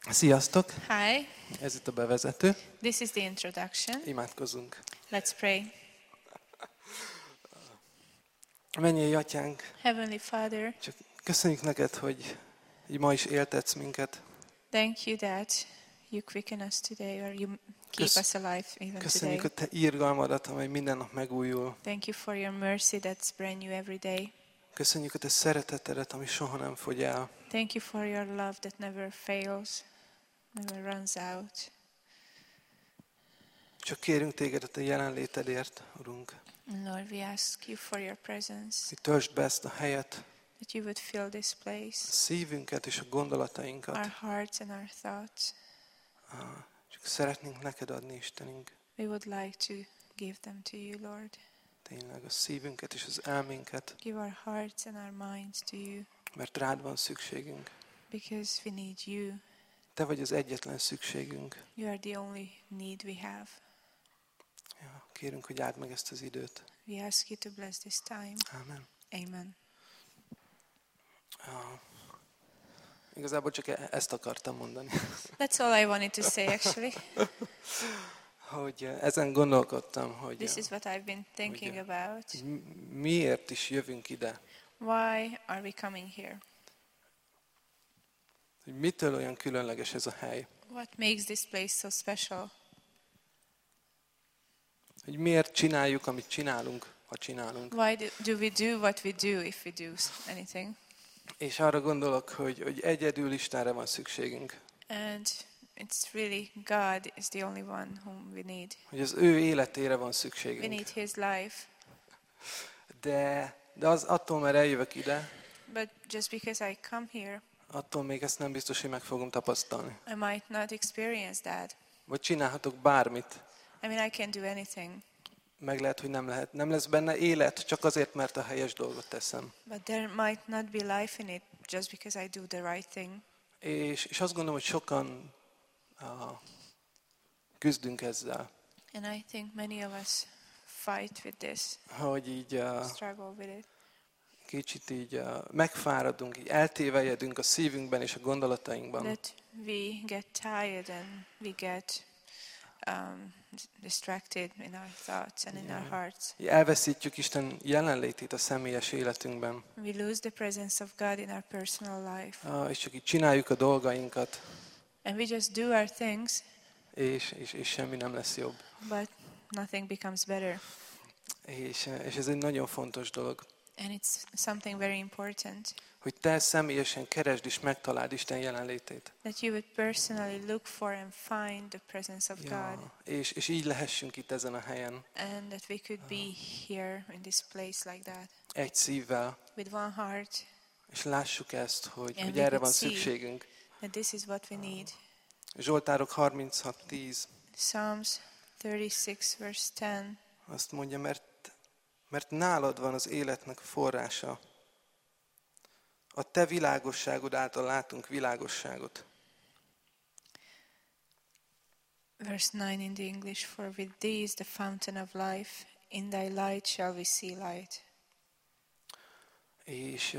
Sziasztok! Hi, Ez itt a bevezető. this is the introduction. Imádkozzunk. Let's pray. Mennyei Atyánk, Heavenly Father, csak köszönjük neked, hogy így ma is éltetsz minket. thank you that you quicken us today, or you keep us alive even Köszönjük today. a te irgalmadat, amely minden nap megújul. Thank you for your mercy that's brand new every day. Köszönjük a te szeretetedet, ami soha nem fogy el. Thank you for your love that never fails, never runs out. Csak kérünk téged a te jelenlétedért, Urunk. And Lord, we ask you for your presence, Hogy töltsd be ezt a helyet, that you would fill this a place, szívünket és a gondolatainkat. our hearts and our thoughts. Csak szeretnénk neked adni, Istenünk. We would like to give them to you, Lord. Tényleg a szívünket és az elménket, Give our hearts and our minds to you, mert rád van szükségünk. because we need you. Te vagy az egyetlen szükségünk. You are the only need we have. Ja, kérünk, hogy áld meg ezt az időt. We ask you to bless this time. Ámen. Amen. Igazából csak ezt akartam mondani, That's all I wanted to say, actually. hogy ezen gondolkodtam, hogy This is what I've been thinking about. miért is jövünk ide. Why are we coming here? Hogy mitől olyan különleges ez a hely. What makes this place so special? Hogy miért csináljuk, amit csinálunk, ha csinálunk. Why do we do what we do if we do anything? És arra gondolok, hogy egyedül Istenre van szükségünk. And it's really God is the only one whom we need. Hogy az ő életére van We szükségünk. need His life. De az attól, mert eljövök ide, But just because I come here, attól még ezt nem biztos, hogy meg fogom tapasztalni. I might not experience that. Vagy csinálhatok bármit. I mean, I can do anything. Meg lehet, hogy nem lehet. Nem lesz benne élet, csak azért, mert a helyes dolgot teszem. But there might not be life in it just because I do the right thing. És azt gondolom, hogy sokan küzdünk ezzel. And I think many of us fight with this, Hogy így struggle with it. kicsit így megfáradunk, így eltévejedünk a szívünkben és a gondolatainkban. That we get tired and we get distracted in our thoughts and in our hearts. Így elveszítjük Isten jelenlétét a személyes életünkben. We lose the presence of God in our personal life. És csak így csináljuk a dolgainkat, And we just do our things, és semmi nem lesz jobb. but nothing becomes better. És ez egy nagyon fontos dolog. And it's something very important, Hogy te személyesen keresd és megtaláld Isten jelenlétét. that you would personally look for and find the presence of God. És így lehessünk itt ezen a helyen. And that we could be here in this place like that, Egy szívvel. with one heart, És lássuk ezt, hogy And we erre could van see. szükségünk. that this is what we need. Zsoltárok 36:10 Psalms 36 verse 10. azt mondja, mert nálad van az életnek forrása. A te világosságod által látunk világosságot. Verse 9 in the English, for with thee is the fountain of life, in thy light shall we see light. És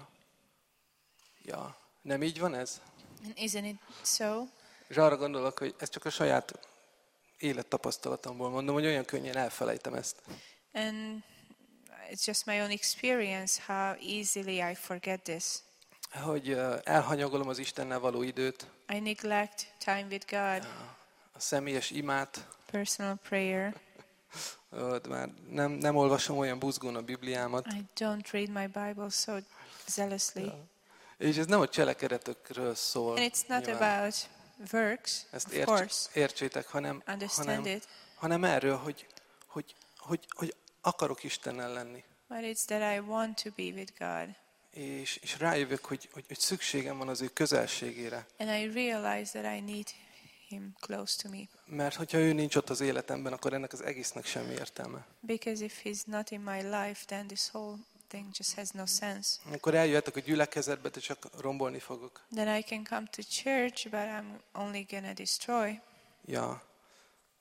nem így van ez? And isn't it so? És arra gondolok, hogy ez csak a saját élettapasztalatomból mondom, hogy olyan könnyen elfelejtem ezt. And it's just my own experience how easily I forget this. Hogy elhanyagolom az Istennel való időt, I neglect time with God, a személyes imát, personal prayer. már nem olvasom olyan buzgón a Bibliámat. I don't read my Bible so zealously. És ez nem a cselekedetekről szól. And it's not nyilván. about works, Ezt of course. értsétek, Understand it. hanem erről, hogy akarok Istennel lenni. But it's that I want to be with God. És rájövök, hogy szükségem van az ő közelségére. And I realize that I need Him close to me. Mert hogyha ő nincs ott az életemben, akkor ennek az egésznek semmi értelme. Because if He's not in my life, then this whole thing just has no sense. Akkor eljöhetek a gyülekezetbe, de csak rombolni fogok. Then I can come to church, but I'm only gonna destroy. Ja.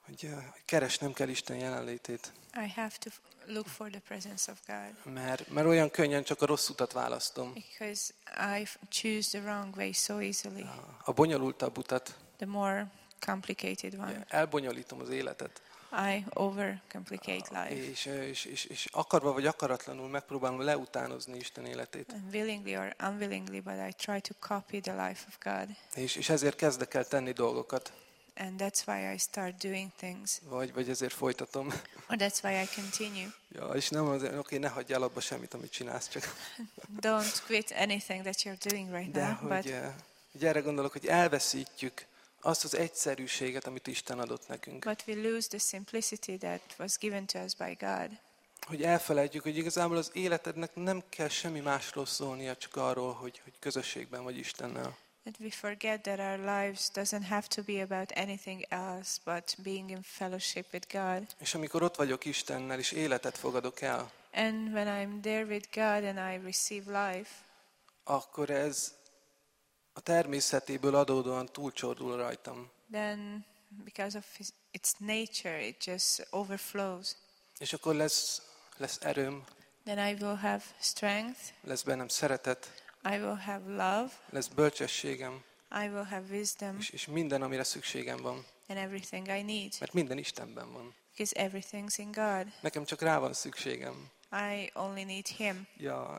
hogy keresnem kell Isten jelenlétét. I have to look for the presence of God. Mert olyan könnyen csak a rossz utat választom. Because I choose the wrong way so easily. A bonyolultabb utat. The more complicated one. Elbonyolítom az életet. I overcomplicate life. És akarva vagy akaratlanul megpróbálom leutánozni Isten életét. And willingly or unwillingly, but I try to copy the life of God. És ezért kezdek el tenni dolgokat. And that's why I start doing things. Vagy ezért folytatom. Or that's why I continue. Ja, és nem azért, oké, ne hagyj el abba semmit, amit csinálsz, csak. Don't quit anything that you're doing right De now. hogy erre gondolok, hogy elveszítjük azt az egyszerűséget, amit Isten adott nekünk. But we lose the simplicity that was given to us by God. Hogy elfelejtjük, hogy igazából az életednek nem kell semmi másról szólnia, csak arról, hogy közösségben vagy Istennel. That we forget that our lives doesn't have to be about anything else but being in fellowship with God. És amikor ott vagyok Istennel, és életet fogadok el, And when I'm there with God and I receive life, akkor ez a természetéből adódóan túlcsordul rajtam. then because of its nature, it just overflows. És akkor lesz erőm, Then I will have strength, lesz bennem szeretet, I will have love, lesz bölcsességem, I will have wisdom, és minden, amire szükségem van. and everything I need. Mert minden Istenben van. Because everything's in God. Nekem csak rá van szükségem. I only need Him. Ja,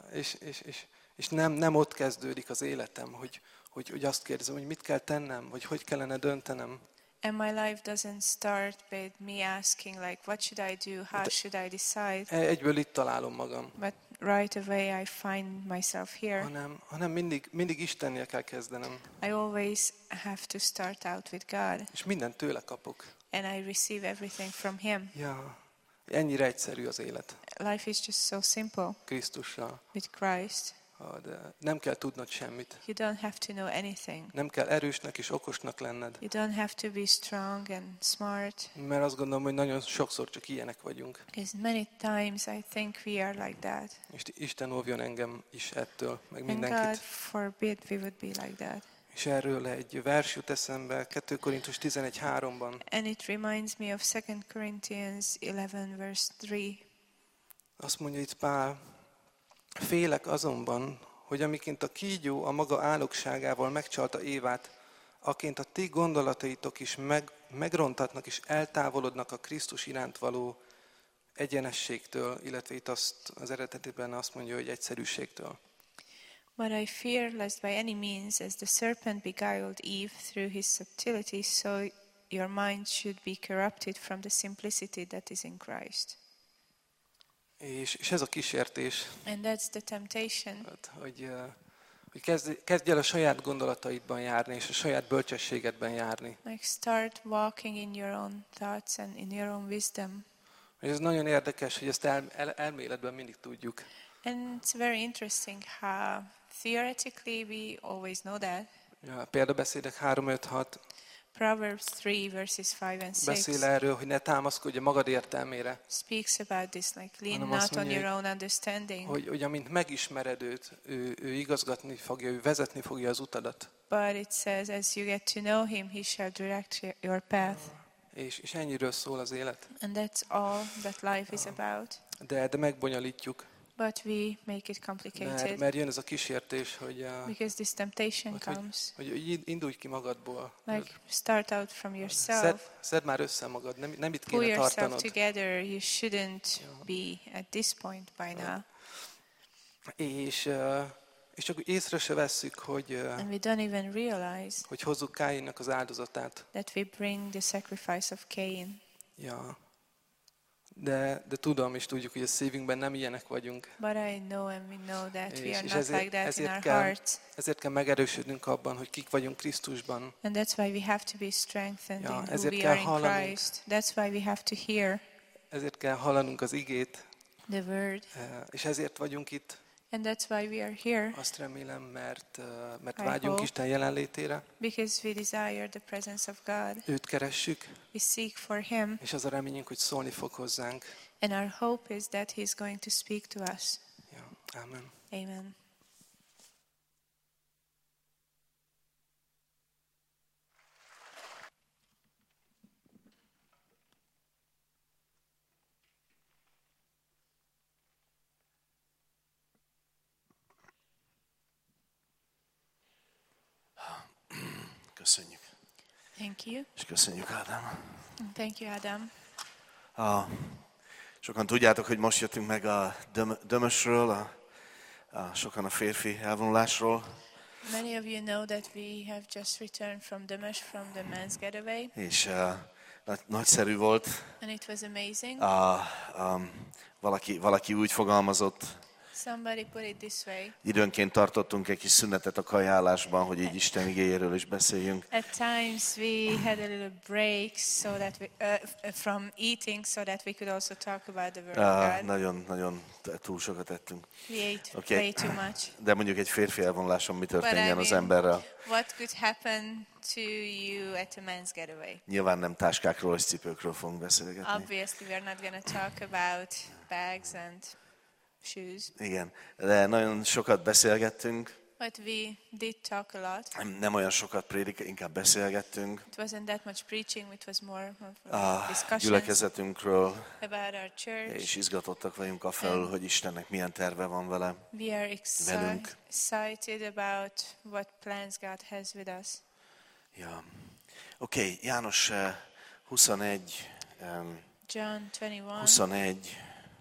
és nem ott kezdődik az életem, hogy azt kérdezem, hogy mit kell tennem, vagy hogy kellene döntenem. And my life doesn't start with me asking like, what should I do? How should I decide? Egyből itt találom magam. But right away I find myself here. Hanem mindig Istennél kell kezdenem. I always have to start out with God. És mindent tőle kapok. And I receive everything from Him. Ja, ennyire egyszerű az élet. Life is just so simple Krisztussal. with Christ. De nem kell tudnod semmit. You don't have to know anything. Nem kell erősnek és okosnak lenned. You don't have to be strong and smart. Mert azt gondolom, hogy nagyon sokszor csak ilyenek vagyunk. Because many times I think we are like that. És Isten óvjon engem is ettől, meg And God mindenkit. forbid we would be like that. És erről egy vers jut eszembe 2 Korintus 11:3-ban. And it reminds me of 2 Corinthians 11 verse 3. Azt mondja itt Pál, félek azonban, hogy amiként a kígyó a maga álogságával megcsalta Évát, aként a ti gondolataitok is megrontatnak és eltávolodnak a Krisztus iránt való egyenességtől, illetve itt az eredetében azt mondja, hogy egyszerűségtől. But I fear lest by any means, as the serpent beguiled Eve through his subtlety, so your mind should be corrupted from the simplicity that is in Christ. És ez a kísértés, And that's the temptation. hogy kezdj el a saját gondolataidban járni, és a saját bölcsességedben járni. Like start walking in your own thoughts and in your own wisdom. Ez nagyon érdekes, hogy ezt elméletben mindig tudjuk. And it's very interesting how theoretically we always know that. Ja, példabeszédek 3-5-6 Proverbs 3 verses 5 and 6 beszél erről, hogy ne támaszkodj a magad értelmére. speaks about this, like lean Hanem not azt on mondja, your own understanding. Hogy amint megismered őt, ő igazgatni fogja, ő vezetni fogja az utadat. But it says, as you get to know Him, He shall direct your path. És ennyiről szól az élet. And that's all that life is about. De megbonyolítjuk, But we make it complicated mert jön ez a kísértés, hogy because this temptation comes. hogy indulj ki magadból. Like start out from yourself. Szedd már össze magad, nem itt Pull kéne yourself tartanod. together. You shouldn't be at this point by now. És csak észre se vesszük, And we don't even realize hogy hozzuk Káinnak az áldozatát. that we bring the sacrifice of Cain. Ja. De tudom és tudjuk, hogy a szívünkben nem ilyenek vagyunk. But I know and we know that we are És not like that in our hearts. ezért kell megerősödnünk abban, hogy kik vagyunk Krisztusban. And that's why we have to be strengthened Ja, in who ezért we kell are in hallanunk. Christ. That's why we have to hear Ezért kell hallanunk az igét, the word. és ezért vagyunk itt. And that's why we are here. Azt remélem, mert I vágyunk hope. Isten jelenlétére. Because we desire the presence of God. Őt keressük, We seek for Him. és az a reményünk, hogy szólni fog hozzánk. And our hope is that He's going to speak to us. Ja, amen. Amen. Köszönjük. Thank you. És köszönjük, Ádám. Thank you, Adam. Sokan tudjátok, hogy most jöttünk meg a Dömösről, sokan a férfi elvonulásról. Many of you know that we have just returned from Damas from the men's getaway, És nagyszerű volt. and it was amazing. Valaki úgy fogalmazott, Somebody put it this way. időnként tartottunk egy kis szünetet a kajálásban, hogy így Isten igéjéről is beszéljünk. At times we had a little break so that from eating so that we could also talk about the word of God. Nagyon túl sokat ettünk. We ate Okay. way too much. De mondjuk egy férfi elvonuláson mi But történjen I az mean, emberrel? what could happen to you at a men's getaway? Nyilván nem táskákról és cipőkről fogunk beszélgetni. Obviously, we're not going to talk about bags and shoes, Igen, de nagyon sokat beszélgettünk, but we did talk a lot. nem olyan sokat inkább beszélgettünk It wasn't that much preaching, it was more of a discussions gyülekezetünkről, about our church. és izgatottak vagyunk afelől, hogy Istennek milyen terve van vele. We are velünk. excited about what plans God has with us. Ja. Oké, János 21, John 21. 21.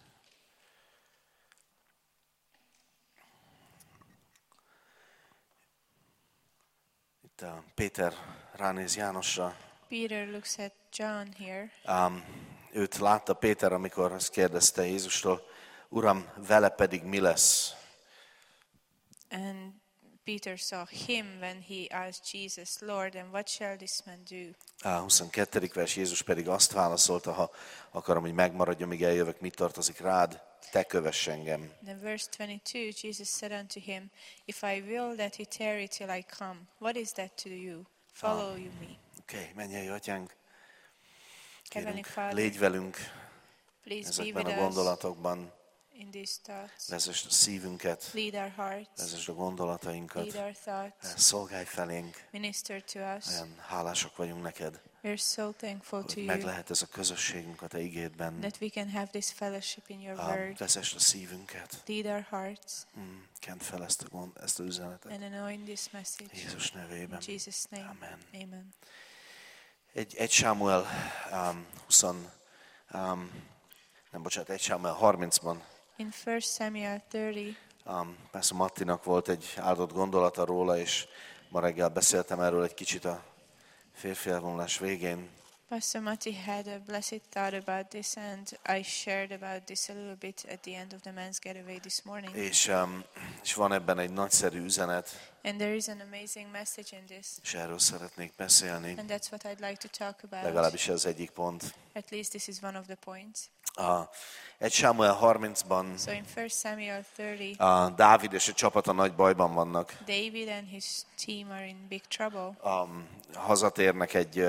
Itt Péter ránéz Jánosra. Peter looks at John here. Őt látta Péter, amikor azt kérdezte Jézustól, Uram, vele pedig mi lesz? And Peter saw him when he asked Jesus, Lord, and what shall this man do? 22. vers, Jézus pedig azt válaszolta, ha akarom, hogy megmaradjon, míg eljövök, mit tartozik rád? Te kövess engem. Then verse 22, Jesus said unto him, If I will that he tarry till I come, what is that to you? Follow you me. Oké, mennyei atyánk, Heavenly kérünk, Father, légy velünk please be ezekben with a us gondolatokban, in these thoughts. vezesd a szívünket, Lead our hearts, vezesd a gondolatainkat, lead our thoughts, szolgálj felénk, minister to us. olyan hálásak vagyunk neked, We're so thankful to hogy meg you lehet ez a közösségünk a te igédben. that we can have this fellowship in your word. Vezesd a szívünket, Lead our hearts kent fel ezt az üzenetet. and anoint this message. Jézus In nevében. Jesus' name, Amen. amen. Egy Sámuel 30-ban, In 1 Samuel 30, persze Mattinak volt egy áldott gondolata róla, és ma reggel beszéltem erről egy kicsit a férfi elvonulás végén. Pastor Matti had a blessed thought about this, and I shared about this a little bit at the end of the men's getaway this morning. És van ebben egy nagyszerű üzenet, And there is an amazing message in this, és erről szeretnék beszélni. and that's what I'd like to talk about. Legalábbis ez egyik pont. At least this is one of the points. Egy Sámuel 30-ban So in 1 Samuel 30, Dávid és a csapata nagy bajban vannak. David and his team are in big trouble. Hazatérnek egy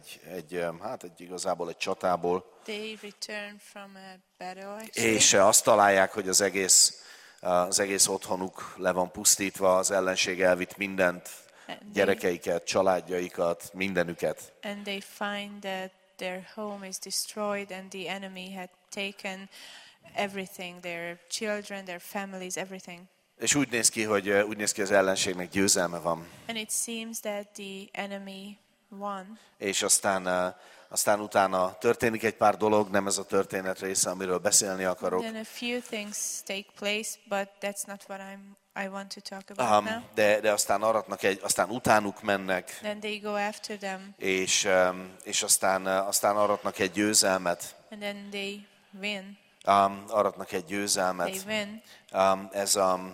igazából egy csatából, They return from a battle, actually, és azt találják, hogy az egész otthonuk le van pusztítva, az ellenség elvitt mindent, gyerekeiket, családjaikat, mindenüket. and they find that their home is destroyed and the enemy had taken everything, their children, their families, everything. És úgy néz ki, hogy az ellenségnek győzelme van. And it seems that the enemy won. És aztán utána történik egy pár dolog, nem ez a történet része, amiről beszélni akarok. Then a few things take place, but that's not what I want to talk about now. De aztán utánuk mennek, Then they go after them, és aztán aratnak egy győzelmet. and then they win. Aratnak egy győzelmet. They win. Ez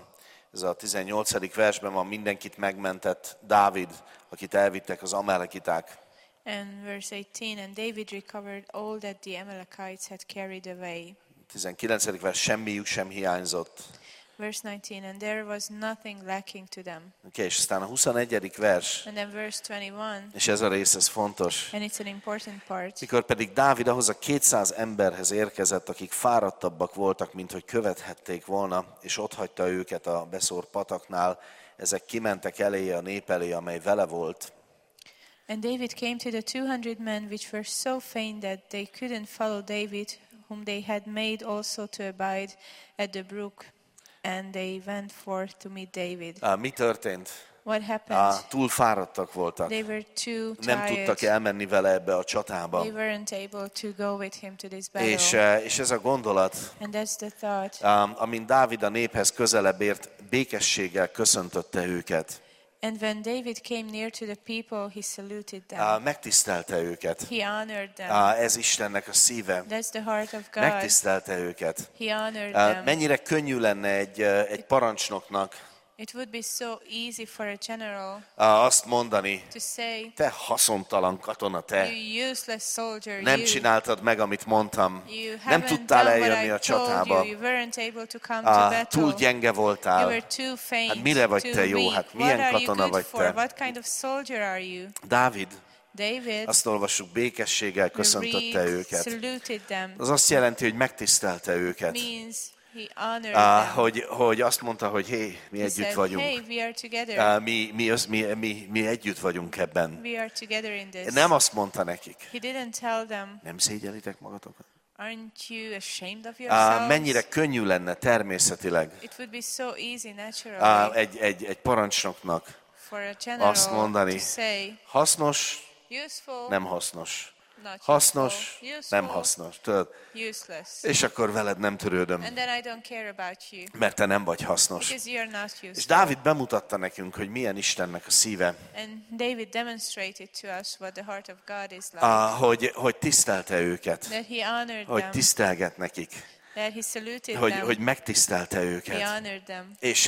a 18. versben van, mindenkit megmentett Dávid, akit elvittek az amalekiták. And verse 18, and David recovered all that the Amalekites had carried away. 19. vers, semmiük sem hiányzott. Verse 19, and there was nothing lacking to them. Okay, és aztán a 21. vers, And then verse 21, és ez a rész, ez fontos. and it's an important part. Mikor pedig Dávid ahhoz a 200 emberhez érkezett, akik fáradtabbak voltak, mint hogy követhették volna, és otthagyta őket a beszórt pataknál, ezek kimentek eléje a nép elé, amely vele volt. And David came to the 200 men which were so faint that they couldn't follow David, whom they had made also to abide at the brook. And they went forth to meet David. Mi történt? What happened? Túl fáradtak voltak. They were too Nem tired. tudtak elmenni vele ebbe a csatába. They weren't able to go with him to this battle. És ez a gondolat, And that's the thought. amint Dávid a néphez közelebb ért, békességgel köszöntötte őket. And when David came near to the people, he saluted them. Megtisztelte őket. He honored them. Ez Istennek a szíve. That's the heart of God. Megtisztelte őket. He honored them. Mennyire könnyű lenne egy parancsnoknak It would be so easy for a general azt mondani, to say, te haszontalan katona, te you useless soldier, nem you csináltad meg, amit mondtam, You nem haven't tudtál done what eljönni I a told csatába, you. You weren't able to come to battle. túl gyenge You voltál. were too faint, Hát mire vagy too te jó? weak. Hát What milyen are you katona good vagy for? te? What kind of soldier are you? Dávid, David azt olvassuk, békességgel köszöntötte őket. saluted them. Az azt jelenti, hogy megtisztelte őket. Means he honored them. Hogy azt mondta, hogy hé, mi He együtt said, vagyunk. hey, we are together. Mi együtt vagyunk ebben. We are together in this. Nem azt mondta nekik. He didn't tell them, Nem szégyelitek magatokat? aren't you ashamed of yourselves? Mennyire könnyű lenne természetileg It would be so easy naturally egy parancsnoknak for a general azt mondani, to say, hasznos, useful, nem hasznos. not Hasznos, useful, nem hasznos. Tudod? useless. És akkor veled nem törődöm, And then I don't care about you mert te nem vagy hasznos. because you're not És useful. Dávid bemutatta nekünk, hogy milyen Istennek a szíve, And David demonstrated to us what the heart of God is like. hogy tisztelte őket, That he honored hogy them, tisztelget nekik, that he saluted hogy them, megtisztelte he őket. honored them.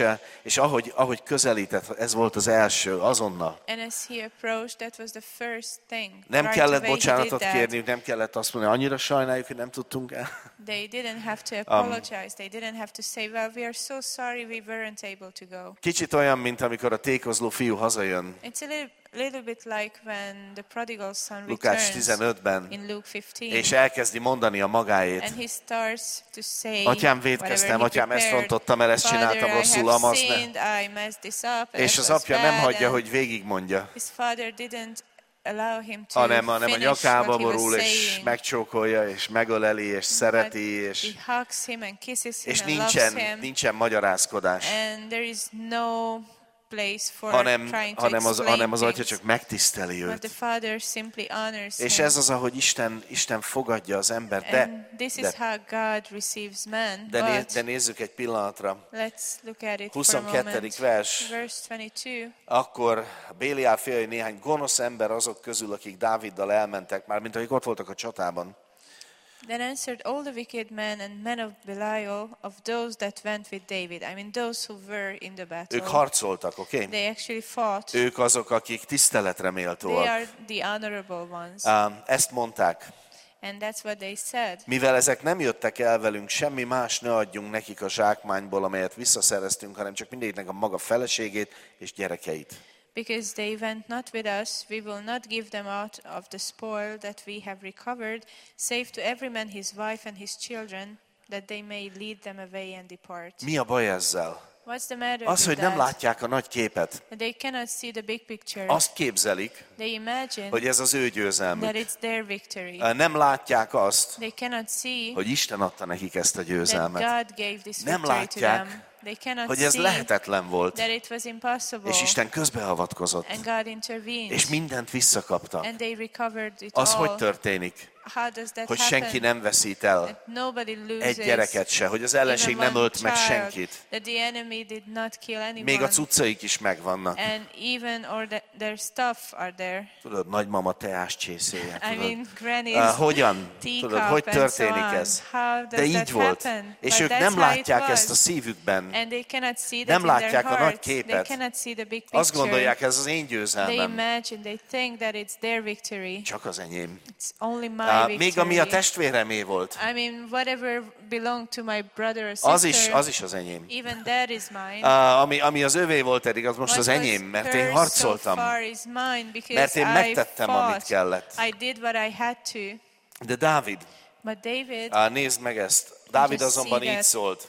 És ahogy közelített, ez volt az első, azonnal. And as he approached, that was the first thing. Nem Right kellett away he bocsánatot did that. kérniük, nem kellett azt mondani, annyira sajnáljuk, hogy nem tudtunk el. They didn't have to apologize. They didn't have to say, well, we are so sorry we weren't able to go. Kicsit olyan, mint amikor a tékozló fiú hazajön. It's a little bit like when the prodigal son Lukács returns 15-ben, in Luke 15. és elkezdi mondani a magáét. And he starts to say, Atyám, vétkeztem, whatever he atyám, ezt prepared. rontottam el, ezt Father, csináltam I rosszul, have amaz ne. sinned, I messed this up, És it az was apja nem bad, hagyja, and hogy végigmondja, his father didn't allow him to hanem a finish nyakába what he was borul, és saying. megcsókolja, és megöleli, és szereti, és He hugs him and kisses him and loves him. nincsen magyarázkodás, And there is no place for hanem trying to explain az atya things. csak megtiszteli But the őt. Father simply honors És him. ez az, ahogy Isten fogadja az embert. And this is how God receives man. De nézzük egy pillanatra. Let's look at it 22. for a moment. vers. Verse 22. Akkor Béliál fiai néhány gonosz ember azok közül, akik Dáviddal elmentek, már mint akik ott voltak a csatában. Then answered all the wicked men and men of Belial of those that went with David. I mean those who were in the battle. Ők harcoltak, oké? They actually fought. Ők azok, akik tiszteletre They méltóak. are the honorable ones. Ezt mondták. And that's what they said. Mivel ezek nem jöttek el velünk, semmi más ne adjunk nekik a zsákmányból, amelyet visszaszereztünk, hanem csak mindegyiknek a maga feleségét és gyerekeit. Because they went not with us, we will not give them out of the spoil that we have recovered, save to every man his wife and his children, that they may lead them away and depart. Mi a baj ezzel? What's the matter Az, hogy with nem that? látják a nagy képet. They cannot see the big picture. Azt képzelik, They imagine hogy ez az ő győzelmük. that it's their victory. Nem látják azt, They cannot see hogy Isten adta nekik ezt a that győzelmet. God gave this Nem victory to látják, them. They cannot hogy ez see lehetetlen volt, that it was impossible. és Isten közbeavatkozott, And God intervened. és mindent visszakapta. And they recovered it Az all. hogy történik? How does that Hogy happen? senki nem veszít el That nobody loses egy gyereket se, hogy az ellenség even nem one ölt meg child, senkit. that the enemy did not kill anyone. Még a cuccaik is megvannak. And even their stuff are there. Tudod, nagymama teás csészéje. I mean, granny's Hogyan? teacup Tudod, hogy and so történik on. ez? How does De így that volt. happen? És But ők that's nem how it látják was. ezt a szívükben. And they cannot see that Nem in their látják a nagy hearts. képet. They cannot see the big picture. Azt gondolják, ez az én They győzelmem. imagine, they think that it's their victory. Csak az enyém. It's only my victory. Még ami a testvéremé volt, I mean, whatever belonged to my brother or sister, az is az enyém. even that is mine. Ami az övé volt eddig, az most az What was enyém, mert én hers harcoltam. so far is mine because Mert én I megtettem, amit fought. kellett. I did what I had to. De Dávid, But David, nézd meg ezt. Dávid Just azonban see így that. szólt.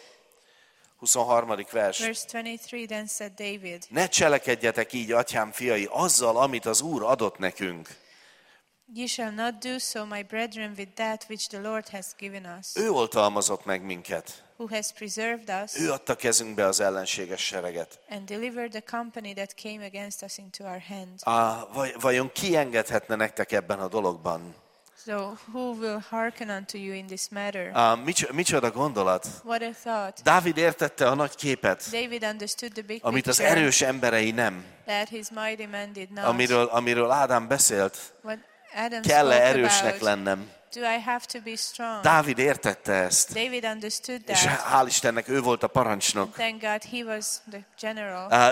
23. vers. verse 23, then said David, Ne cselekedjetek így, atyám fiai, azzal, amit az Úr adott nekünk. "You shall not do so, my brethren, with that which the Lord has given us." Ő oltalmazott meg minket. who has preserved us Ő adta kezünkbe az ellenséges sereget. and delivered the company that came against us into our hand. Vajon ki engedhetne nektek ebben a dologban? So who will hearken unto you in this matter? Micsoda gondolat? What a thought. Dávid értette a nagy képet, David understood the big amit az picture erős emberei nem. that his mighty men did not. Amiről Ádám beszélt, What Adam kell-e spoke erősnek about. lennem? Do I have to be strong? Dávid értette ezt, David understood és that. hál' Istennek ő volt a parancsnok. Thank God he was the general.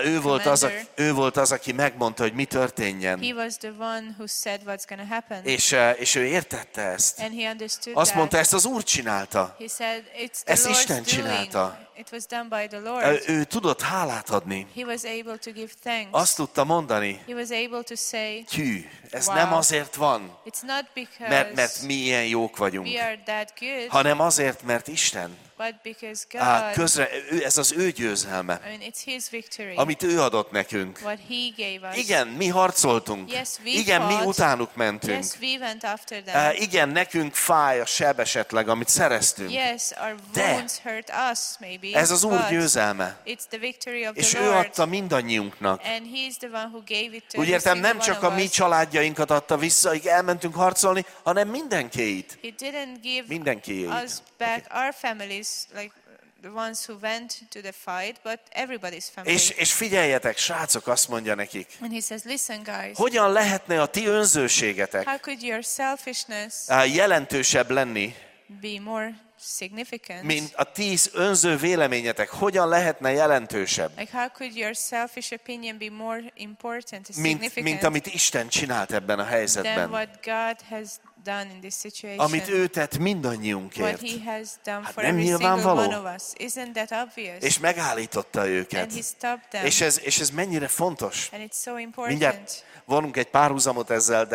Ő volt az, aki megmondta, hogy mi történjen. He was the one who said what's going to happen. És ő értette ezt. And he understood Azt that. mondta, ezt az Úr csinálta. He said, it's Ezt the Lord's Isten doing. csinálta. It was done by the Lord. Ő tudott hálát adni. He was able to give thanks. Azt tudta mondani, He was able to say, hű, ez Wow. nem azért van, it's not because mert mi ilyen jók vagyunk, we are that good, hanem azért, mert Isten, but because God, ez az ő győzelme, I mean, it's His victory, amit ő adott nekünk. what He gave us. Igen, mi harcoltunk. Yes, we Igen, mi fought. utánuk mentünk. Yes, we went after them. Igen, nekünk fáj a seb esetleg, amit szereztünk. Yes, our De wounds hurt us maybe, ez az Úr but győzelme. it's the victory of És the ő Lord. adta mindannyiunknak. And He's the one who gave it to Úgy every értem, single nem csak one a of mi us. családjainkat adta vissza, akik elmentünk harcolni, hanem mindenkéit. He didn't give Mindenkiét. us back our families, like the ones who went to the fight, but everybody's family. És figyeljetek, srácok, azt mondja nekik, And he says, listen guys, hogyan lehetne a ti önzőségetek how could your selfishness jelentősebb lenni, be more significant? mint a ti önző véleményetek, hogyan lehetne jelentősebb, Like how could your selfish opinion be more important, mint significant amit Isten csinált ebben a than helyzetben, what God has done in this situation? amit ő tett What mindannyiunkért, He has done Hát for nem every single nyilvánvaló? one of us. Isn't that obvious? és megállította And őket. He stopped them. És ez mennyire fontos. And it's so important. Mindjárt vonunk egy párhuzamot ezzel,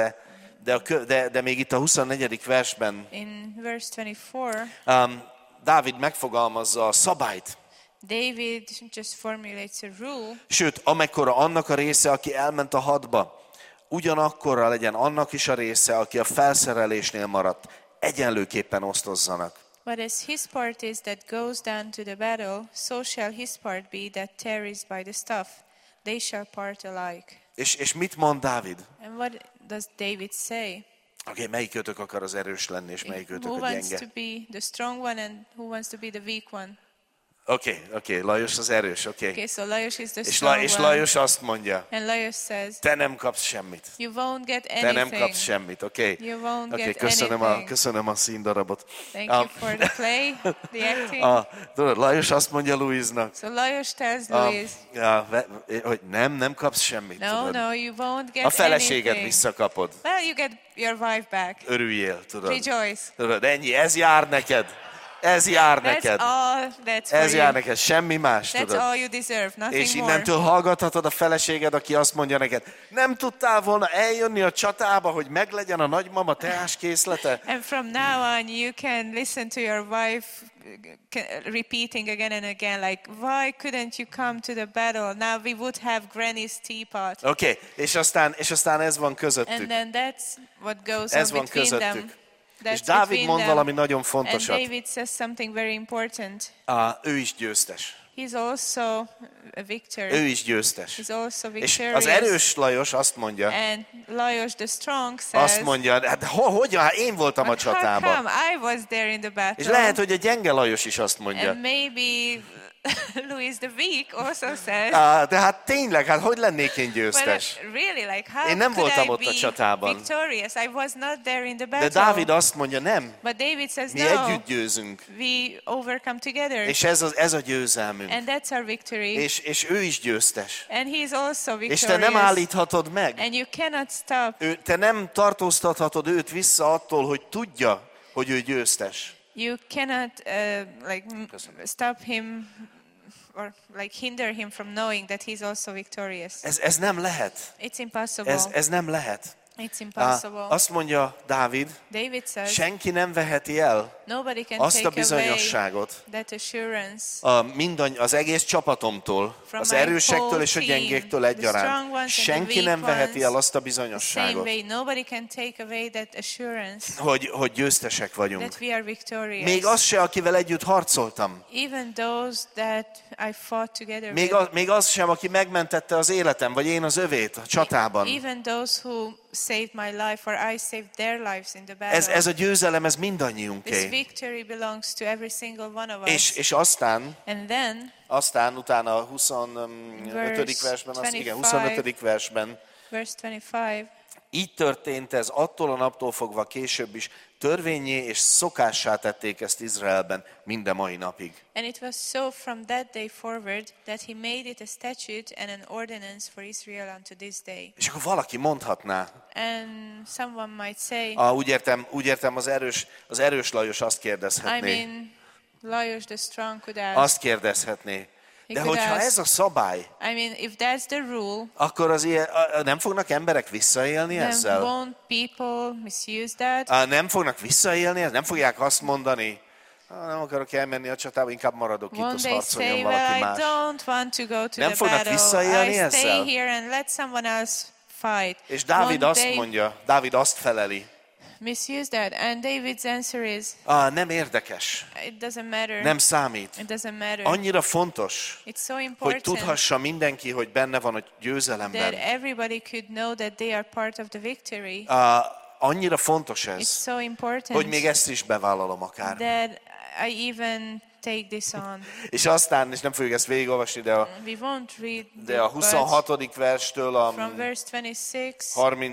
de még itt a 24. versben In verse 24, Dávid megfogalmazza a szabályt. David just formulates a rule. Sőt, amekkora annak a része, aki elment a hadba, ugyanakkorra legyen annak is a része, aki a felszerelésnél maradt, egyenlőképpen osztozzanak. What as his part is that goes down to the battle, so shall his part be that tarries by the stuff. They shall part alike. És mit mond Dávid? And what does David say? Oké, melyikőtök akar az erős lenni, és melyikőtök Who a wants to gyenge? be the strong one and who wants to be the weak one? Oké, Lajos az erős, oké. Okay, so Lajos is the És strong one. Lajos azt mondja, And Lajos says, te nem kapsz semmit. you won't get Te anything. nem kapsz semmit, oké? You won't Oké, get köszönöm anything. a színdarabot. Thank you for the play, the acting. Tudod, Lajos azt mondja Louise-nak, So Lajos tells Louise, hogy nem kapsz semmit, no, tudod. no, you won't get A feleséged anything. visszakapod. Well, you get your wife back. Örüljél, tudod. Rejoice. Tudod, ennyi, ez jár neked. Ez jár That's neked. all that's for Ez jár you. neked, semmi más, That's tudod. all you deserve, nothing És more. innentől hallgathatod a feleséged, aki azt mondja neked, nem tudtál volna eljönni a csatába, hogy meglegyen a nagymama teáskészlete? And from now on, you can listen to your wife repeating again and again, like, why couldn't you come to the battle? Now we would have Granny's teapot. Oké, és aztán ez van közöttük. And then that's what goes Ez on van between them. közöttük. És That's Dávid between mond them. valami nagyon And fontosat. David says something very important. Ő is győztes. He's also a victor. Ő is győztes. He's also És victorious. az erős Lajos azt mondja, And Lajos the strong says, azt mondja, hát hogyan? Hát én voltam a "But how csatában. come I was there in the battle?" És lehet, hogy a gyenge Lajos is azt mondja. And maybe Louis the weak also says, De hát tényleg, hát hogy lennék én but győztes? really, like, how Én nem could voltam I ott a be csatában. victorious? I was not there in the De battle. Dávid azt mondja, nem, But David says, mi no, együtt győzünk. we overcome together. És ez a győzelmünk. And that's our victory. És ő is győztes. And he is also És victorious. te nem állíthatod meg. And you cannot stop. Te nem tartóztathatod őt vissza attól, hogy tudja, hogy ő győztes. You cannot stop him or like hinder him from knowing that he's also victorious. Ez nem lehet. It's impossible. Ez nem lehet. It's impossible. Azt mondja Dávid, David says, senki nem veheti el nobody can azt a take away bizonyosságot that assurance az egész csapatomtól, from az my erősektől whole és a team, gyengéktől the strong egyaránt. ones and the Senki weak nem veheti el ones. azt a The same bizonyosságot, way, nobody can take away that assurance hogy győztesek vagyunk. that we are victorious. Még az se, akivel együtt harcoltam. Even those that I fought together with. Még az sem, aki megmentette az életem, vagy én az övét a csatában. Even those who saved my life, or I saved their lives in the battle. Ez a győzelem, ez This mindannyiunké. victory belongs to every single one of us. És aztán utána a 25. versben, 25. versben, verse 25, így történt ez attól a naptól fogva később is, törvénnyé és szokássá tették ezt Izraelben minden mai napig. and it was so from that day forward that he made it a statute and an ordinance for Israel unto this day. És akkor valaki mondhatná, And someone might say, úgy értem az erős Lajos azt I kérdezhetné, mean, Lajos the strong could ask. azt kérdezhetné, de hogyha ez a szabály, I mean, if that's the rule, akkor nem fognak emberek visszaélni then ezzel? won't people misuse that? Nem fognak visszaélni, nem fogják azt mondani, nem akarok elmenni a csatába, inkább maradok itt, Won't az they harcoljon say, valaki well, I más. don't want to go to Nem the fognak battle. visszaélni I ezzel? stay here and let someone else fight. És Dávid Won't azt they mondja, Dávid azt feleli, misuse that? And David's answer is, nem érdekes, it doesn't matter. nem számít. It doesn't matter. Annyira fontos, It's so hogy important tudhassa mindenki, hogy benne van a that győzelemben. everybody could know that they are part of the victory. Annyira fontos It's ez, so important hogy még ezt is bevállalom akár. that I even take this on. És aztán, és nem fogjuk ezt végigolvasni, de We won't read a it, but 26. verstől a from verse 26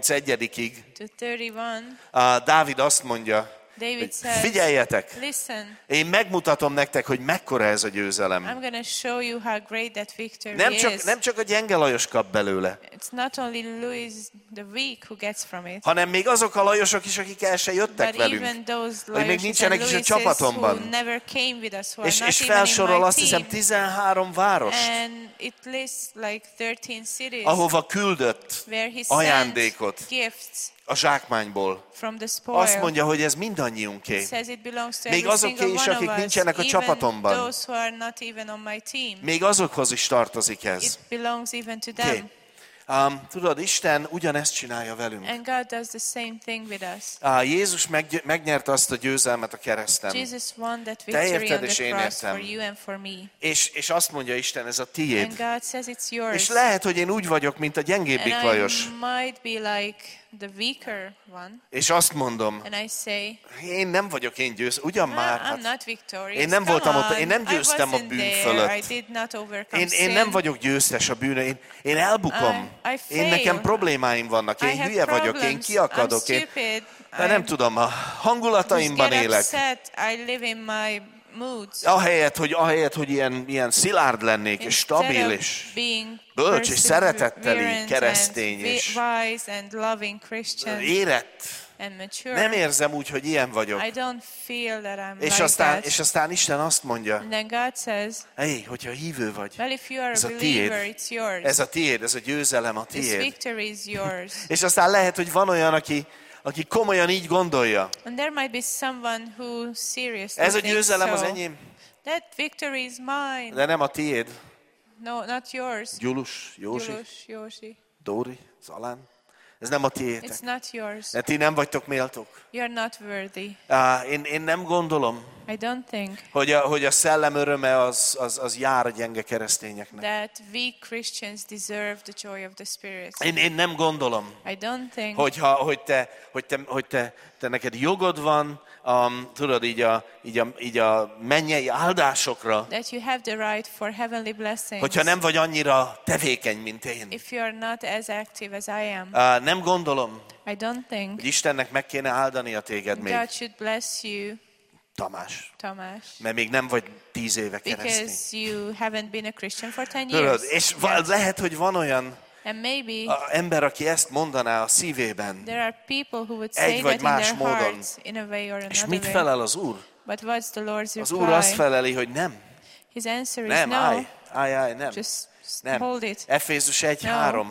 31-ig to 31, Dávid azt mondja, David hogy says, figyeljetek, listen, én megmutatom nektek, hogy mekkora ez a győzelem. I'm going to show you how great that victory is. Nem csak a gyenge Lajos kap belőle, It's not only Louis the weak who gets from it, hanem még azok a Lajosok is, akik el se jöttek but velünk. even those Vagy még Laois nincsenek and is a Louises who csapatomban. never came with us, who are És not even felsorol in my azt hiszem team. 13 várost, And it lists like 13 cities ahova küldött where he ajándékot sent gifts a zsákmányból. from the spoil. Azt mondja, hogy ez mindannyiunké. It says it belongs to Még every azoké single is, one akik of us, nincsenek a even csapatomban. those who are not even on my team. Még azokhoz is tartozik ez. It belongs even to Oké. them. Tudod, Isten ugyanezt csinálja velünk. And God does the same thing with us. Jézus megnyerte azt a győzelmet a kereszten. Jesus won that Te victory érted, on és the én cross értem. for you and for me. És azt mondja Isten, ez a And tiéd. God says it's yours. És lehet, hogy én úgy vagyok, mint a gyengébbik And Lajos. I might be like the weaker one. És azt mondom, And I say, én nem vagyok én győző. Ugyan már, I'm not victorious. én nem Come voltam ott, on. én nem győztem a I wasn't bűn there. fölött. I did not overcome Én sin. nem vagyok győztes a bűnön, én elbukom. I Én nekem fail. problémáim vannak, I én have hülye vagyok, én problems. kiakadok, I'm én stupid. de nem tudom, a hangulataimban Just get élek. upset. I live in my moods. Ahelyett, hogy ilyen szilárd lennék, és Instead stabil, of és being bölcs, és szeretetteli perseverant keresztény, and és wise and loving Christian érett. and mature. Nem érzem úgy, hogy ilyen vagyok. I don't feel that I'm És like that. aztán Isten azt mondja, And then God says, hogyha hívő vagy, well, if you are ez a a tiéd, believer, it's yours. ez a tiéd, ez a győzelem a This tiéd. victory is yours. És aztán lehet, hogy van olyan, aki komolyan így gondolja. And there might be someone who seriously Ez a thinks győzelem az so. enyém, That victory is mine. de nem a tiéd. No, not yours. Gyulus, Józsi, Yoshi. Dóri, Zalán. Ez nem a It's tiétek. not yours. De ti nem vagytok méltók. You're not worthy. Én nem gondolom, I don't think hogy a szellem öröme az jár a gyenge keresztényeknek. that we Christians deserve the joy of the Spirit. Én nem gondolom, I don't think hogy te neked jogod van, tudod, így a mennyei áldásokra, that you have the right for heavenly blessings hogyha nem vagy annyira tevékeny, mint én. if you are not as active as I am. Nem gondolom, I don't think hogy Istennek meg kéne áldania téged még, God should bless you, Tamás, Tamás, mert még nem vagy 10 éve keresztény. because you haven't been a Christian for 10 Tudod, years. és yet. lehet, hogy van olyan And maybe ember, aki ezt mondaná a szívében, there are people who would Egy say vagy that in más their módon. hearts in a way or és another mit way. felel az Úr? But what's the Lord's Az Úr azt reply? feleli, hogy nem. His answer is Nem, no. állj, nem. Just Nem. hold it. Efézus 1:3.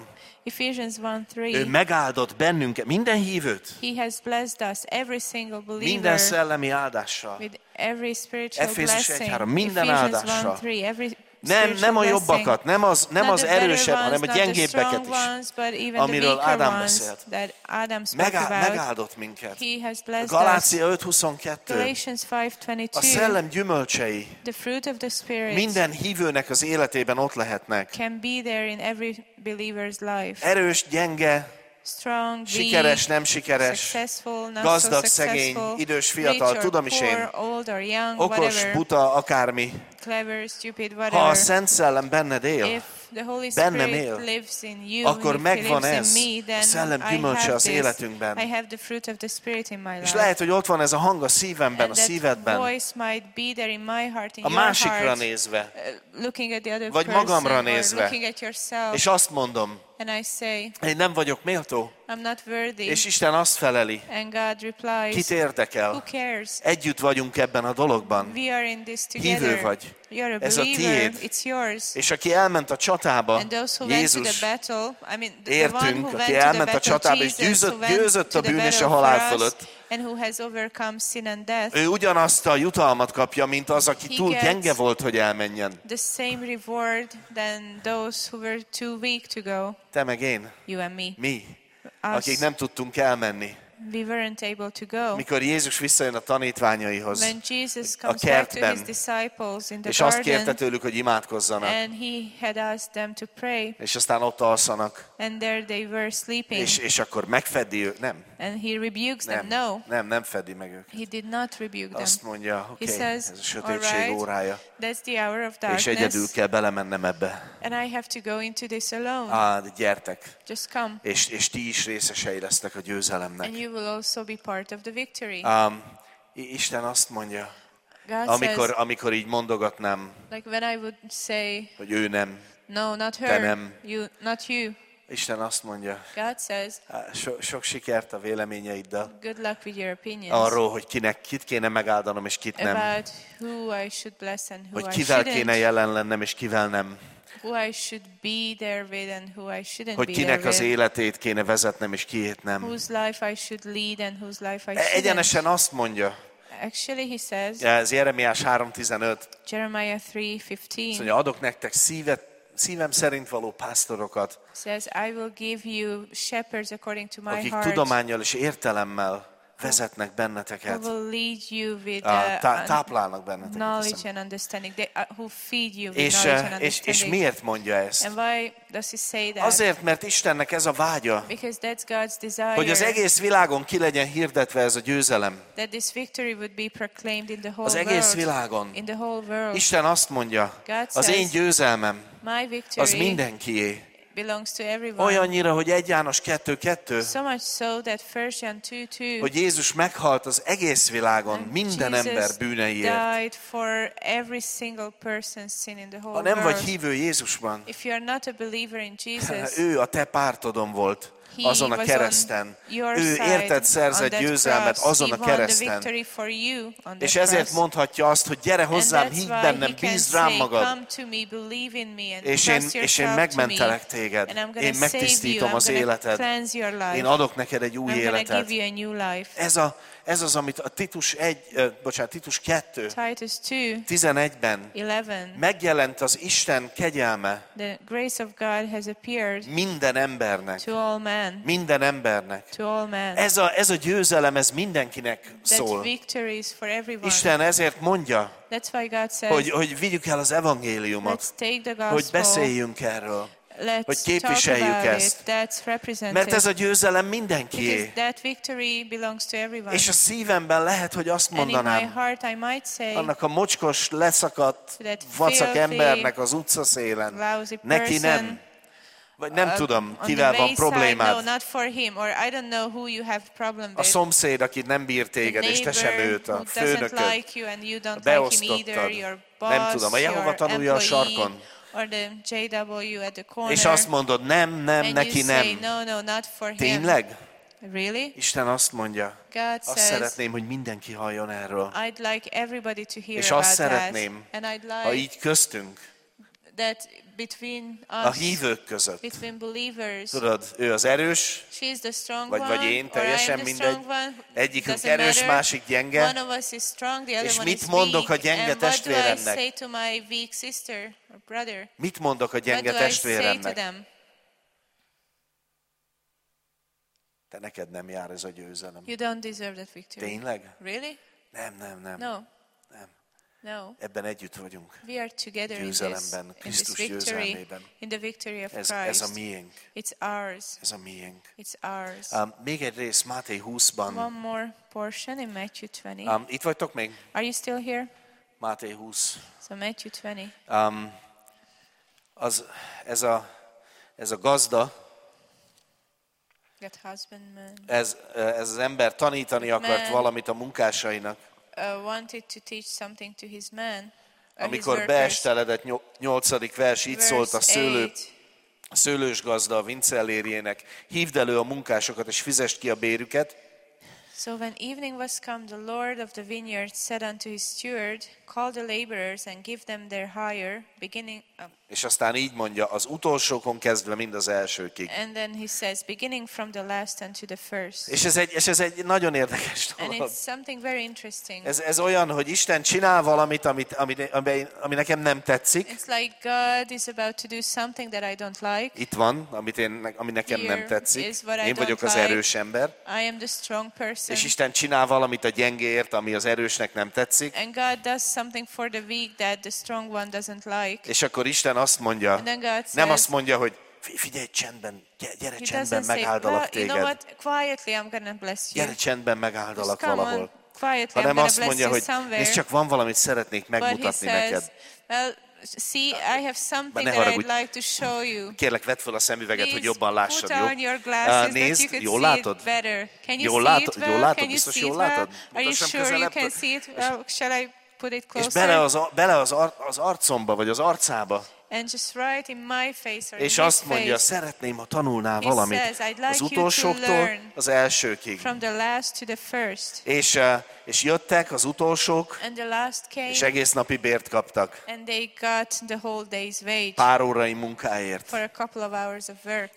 Ephesians 1:3. Ő megáldott bennünket, minden hívőt, He has blessed us, every single minden believer, szellemi áldással. with every spiritual Efézus blessing. 1:3, minden Ephesians áldással. 1:3, every Nem spiritual a blessing. jobbakat, nem az Not the erősebb, better hanem a ones, not the gyengébbeket strong is, ones, but even the amiről weaker Ádám ones beszélt. that Adam spoke about. Megáldott minket. He has blessed us. Galácia 5:22. Galatians A 5:22. szellem gyümölcsei The fruit of the Spirit minden hívőnek az életében ott lehetnek. can be there in every believer's life. Erős, gyenge, Strong, weak, sikeres, nem sikeres, successful, not gazdag, so szegény, successful, idős, rich fiatal, or tudom is poor, én, old or young, okos, whatever, buta, akármi. clever, stupid, Ha a whatever. Szent Szellem benned él, If the Holy bennem Spirit él, lives in you, akkor if He megvan lives ez, in me, a then szellem I gyümölcse have az this. életünkben. I have the fruit of the Spirit in my És life. lehet, hogy ott van ez a hang a szívemben, a And that szívedben, voice might be there in my heart, in a your másikra heart, nézve, looking at the other vagy person, magamra or nézve. looking at yourself, és azt mondom, and I say, én nem vagyok méltó, I'm not worthy. és Isten azt feleli, And God replies, kit who érdekel, cares? együtt vagyunk ebben a dologban, We are in this hívő together. vagy, You're a ez a believer. tiéd. It's yours. És aki elment a csatába, And those who went to Jézus, the battle, I mean, the one értünk, who aki went to elment the a battle, csatába, és Jesus, who went győzött to a the bűn és battle a halál for us, fölött, and who has overcome sin and death, ő ugyanazt a jutalmat kapja, mint az, aki He túl gets gyenge volt, hogy elmenjen. the same reward than those who were too weak to go. Te meg én, You and me. mi, Us. akik nem tudtunk elmenni. We weren't able to go. Mikor Jézus visszajön a tanítványaihoz, When Jesus a comes back to his kertben, disciples in the és azt kérte garden, tőlük, hogy imádkozzanak, and he had asked them to pray, és aztán ott alszanak, and there they were sleeping, és akkor megfedi őt. Nem, and he rebukes them. No, nem fedi meg őket. he did not rebuke them. Azt mondja, oké, says, ez a sötétség "Alright, órája, That's the hour of és egyedül darkness, kell belemennem ebbe. and I have to go into this alone. De gyertek, Just come, és ti is részesei lesztek a győzelemnek. and you will also be part of the victory. Isten azt mondja, God says, amikor így mondogatnám, like when I would say, hogy ő nem, no, not Te her, nem. not you. Isten azt mondja, God says, sok sikert a véleményeiddel, good luck with your opinions arról, hogy kit kéne megáldanom, és kit nem. about who I should bless and who Hogy I kivel kéne shouldn't, jelen lennem, és kivel nem. who I should be there with and who I shouldn't Hogy be kinek there az with, életét kéne vezetnem, és kiét nem. whose life I should lead and whose life I shouldn't. Egyenesen azt mondja, Actually, he says, ez Jeremiás 3:15, Jeremiah azt 3:15 mondja, adok nektek szívem szerint való pásztorokat, says, I will give you shepherds according to my akik heart, tudománnyal és értelemmel vezetnek who benneteket, will lead you with táplálnak benneteket. knowledge hiszem. and understanding, who feed you with knowledge and És understanding. miért mondja ezt? And why does he say that? Azért, mert Istennek ez a vágya, Because that's God's desire, hogy az egész világon ki legyen hirdetve ez a győzelem. that this victory would be proclaimed in the whole Az egész world. világon. In the whole world. Isten azt mondja, God az says, én győzelmem, my victory az mindenkié. belongs to everyone. Olyannyira, hogy 1 János 2:2, So much so that 1 John 2:2 hogy Jézus meghalt az egész világon minden ember Jesus bűneiért. died for every single person's sin in the whole Ha nem vagy world. hívő Jézusban, If you are not a believer in Jesus, ő a te pártodon volt He azon a was kereszten. on your Ő side érted on szerzett that győzelmet cross. azon He a won the kereszten. victory for you on that És ezért cross. mondhatja azt, hogy gyere And hozzám, that's higgy why bennem, he can bízd rám say, magad, come to me, believe in me, and és trust én yourself to megmentelek me, téged. and I'm gonna Én save you, megtisztítom I'm az gonna életed. cleanse your life, Én adok neked egy új I'm gonna életet. give you a new life. Ez az, amit a Titus 2, Titus 2, 11-ben 11. megjelent az Isten kegyelme The grace of God has appeared minden embernek. to all men. Minden embernek. To all men. Ez a győzelem, ez mindenkinek That szól. victory is for everyone. Isten ezért mondja, That's why God says, hogy vigyük el az evangéliumot, let's take the hogy gospel, beszéljünk erről. let's hogy talk képviseljük about ezt. it. That's represented. Mert ez a győzelem Because mindenkié. that victory belongs to everyone. És a szívemben lehet, hogy azt And in my mondanám, heart I might say, annak a mocskos, leszakadt, that vacak filthy, embernek az utcaszélen, lousy neki nem. person, Vagy nem tudom, on kivel the van wayside, no, problémád. not for him, or I don't know who you have problem A with. szomszéd, akit nem bír The téged, és te sem neighbor őt, who a doesn't főnököd, like you and you don't a like him beosztottad. either, your Nem boss, tudom, a Jehova your tanulja a employee, sarkon. or the JW at the corner. És azt mondod, nem, and neki you say, nem. no, not for him. Tényleg? Really? Isten azt mondja, God azt says, szeretném, hogy mindenki halljon erről. I'd like everybody to hear És about azt szeretném, that. And I'd ha like így köztünk, that between a us, hívők között. between believers. Tudod, ő az erős, She is the strong vagy one, én, or I teljesen am the mindegy. strong one. Egyikünk Doesn't erős, matter. másik gyenge. One of us is strong, the other És one mit is mondok a weak. gyenge And what do I testvéremnek? say to my weak sister or brother? Mit mondok a What gyenge do I say to testvéremnek? them? Te neked nem jár ez a győzelem. You don't deserve that victory. Tényleg? Really? Nem. No. Nem. No. Ebben együtt vagyunk. We are together in this Győzelemben, Krisztus victory, győzelmében. in the victory of Ez a Christ. miénk. It's ours. Ez a miénk. It's ours. Még egy rész Máté 20-ban. One more portion in Matthew 20. Itt vagytok még? Are you still here? Máté 20. So Matthew 20. Ez a gazda, That husbandman ez az ember tanítani akart Man. valamit a munkásainak. wanted to teach something to his man. His Amikor workers. beesteledett 8. vers, így szólt a Verse 8. szőlős gazda a vincellérjének, hívd elő a munkásokat és fizest ki a bérüket. So when evening was come, the Lord of the vineyard said unto his steward, call the laborers and give them their hire, beginning... És aztán így mondja, az utolsókon kezdve mind az elsőkig. And then he says, beginning from the last unto the first. És ez egy nagyon érdekes And dolog. it's something very interesting. Ez olyan, hogy Isten csinál valamit, ami nekem nem tetszik. It's like God is about to do something that I don't like. Itt van, ami nekem nem Here tetszik. is what I Én vagyok don't az like. erős ember. I am the strong person. És Isten csinál valamit a gyengéért, ami az erősnek nem tetszik. And God does something for the weak that the strong one doesn't like. És akkor Isten azt mondja, And then God nem says, azt mondja, hogy figyelj csendben, gyere He csendben, doesn't say, megáldalak well, you know téged. what, quietly I'm going to bless you. Gyere csendben, megáldalak Just come valahol. on, quietly I'm Hanem going azt to bless mondja, you hogy somewhere. nézd, csak van valamit szeretnék But he megmutatni says, neked. well, see, I have something ne that I'd haragudj. like to show you. Kérlek, vedd fel a szemüveget, hogy Please jobban lássad, put jó? on your glasses Nézd, that you jól could see látod? it better. Can you Jól see látod? it well? Jól látod? Can you Biztos see jól it well? látod? Are you Mutassam sure you közelebb? can see it well? Shall I put it És closer? bele az arcomba, vagy az arcába. And just right in my face or És in his azt mondja, face. szeretném, ha tanulnál He valamit says, I'd like az you to utolsóktól learn az elsőkig. From the last to the first. És jöttek az utolsók, And the last came, és egész napi bért kaptak. and they got the whole day's wage Pár órai munkáért. for a couple of hours of work.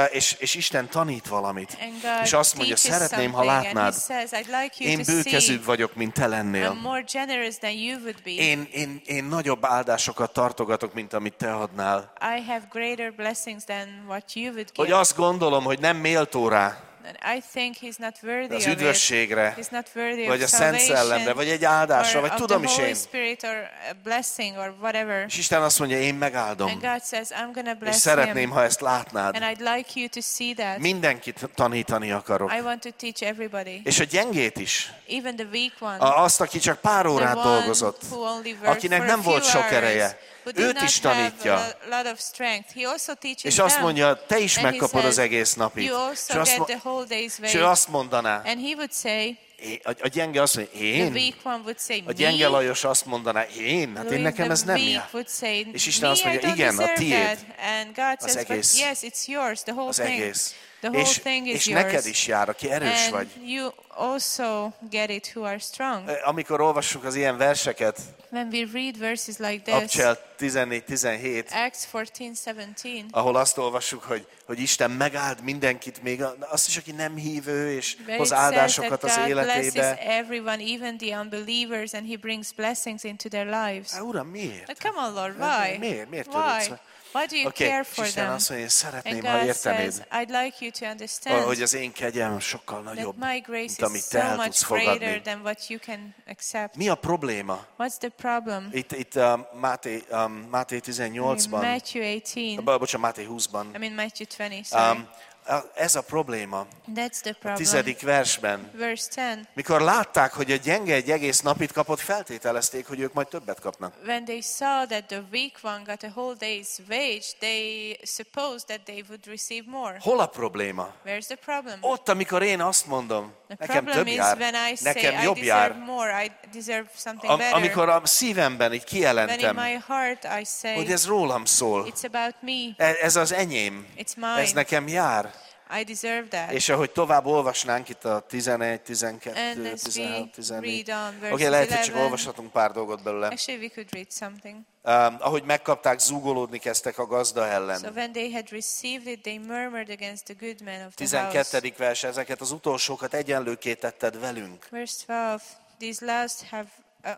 És Isten tanít valamit. And God És azt mondja, teaches szeretném, ha something, and látnád, He says, I'd like you én to see bőkezűbb vagyok, mint te I'm lennél. more generous than you would be. Én nagyobb áldásokat tartogatok, mint amit te adnál. I have greater blessings than what you would Hogy give. azt gondolom, hogy nem méltó rá And I think He's not worthy az of it. üdvösségre, He's not worthy vagy a of Szent salvation, Szellemre, vagy egy áldásra, or vagy of tudom the is Holy én. Spirit, or a blessing, or whatever. És Isten azt mondja, én And megáldom. God says, I'm going to És bless szeretném, him. ha ezt látnád. And I'd like you to see that. Mindenkit tanítani akarok. I want to teach everybody, És a gyengét is. even the weak one, Azt, aki csak pár the órát one dolgozott. who only worked Akinek for a nem volt few sok hours, ereje. who did Őt not is have tanítja. a lot of strength. He also teaches És azt them. mondja, te is And he megkapod az says, egész napit. You És also azt, get the whole day's és ő wage. azt mondaná, And he would say, a gyenge azt mondja, the én? weak one would say, A gyenge me? Lajos azt mondaná, én? Hát én nekem ez The nem weak jár. would say, És Isten me, azt mondja, I don't igen, a deserve tiéd. that. And God Az says, but egész. yes, it's yours, the whole Az thing. egész. The whole thing is És yours. neked is jár, aki erős And vagy. you also get it who are strong. Amikor olvassuk az ilyen verseket, When we read verses like this, Abcsel 14-17, Acts 14:17, ahol azt olvassuk, hogy Isten megáld mindenkit, még azt is, aki nem hívő, és where it hoz says that áldásokat az God életébe. blesses everyone, even the unbelievers, and He brings blessings into their lives. Uram, miért? But come on, Lord, why? Miért Why? törődsz? Why do you Oké, care és for Isten them? azt mondja, én And szeretném, ha God értenéd, says, I'd like you to understand hogy az én kegyelmem sokkal that nagyobb, my grace mint is amit te so el tudsz much greater fogadni. than what you can accept. Mi a probléma? What's the problem? Itt Máté 18-ban, Matthew 18, bocsánat, Máté 20-ban, I mean Matthew 20, sorry. ez a probléma. That's the A problem. 10. versben. Verse 10. Mikor látták, hogy a gyenge egy egész napit kapott, feltételezték, hogy ők majd többet kapnak. When they saw that the weak one got a whole day's wage, they supposed that they would receive more. Hol a probléma? Where's the problem? Ott, amikor én azt mondom, The nekem problem több is jár, when I say nekem I jobb deserve jár. more, I deserve something better. Amikor a szívemben így When in kijelentem, my heart I hogy say, ez rólam szól. it's about me, Ez az enyém. it's mine. Ez nekem jár. I deserve that. És ahogy tovább olvasnánk itt a 11, 12, And as 16, we 14. read on verses Oké, lehet, hogy csak 11. olvashatunk pár dolgot belőle. Actually, we could read something. Ahogy megkapták, zúgolódni kezdtek a gazda So ellen. when they had received it, they murmured against the good man of the 12. house. vers, ezeket az utolsókat egyenlőké tetted velünk. Verse 12, these last have,